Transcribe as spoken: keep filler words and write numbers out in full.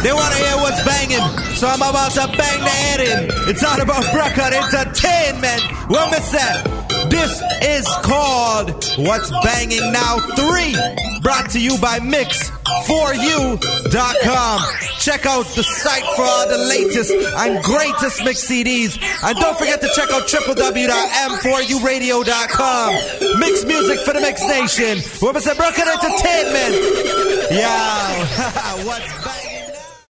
They want to hear what's banging, so I'm about to bang the head in. It's all about record entertainment. What me say? This is called What's Banging Now three, brought to you by mix for you dot com. Check out the site for all the latest and greatest mix C Ds. And don't forget to check out w w w dot m four u radio dot com. Mix music for the Mix Nation. What was it? Record entertainment. Yeah. What's banging?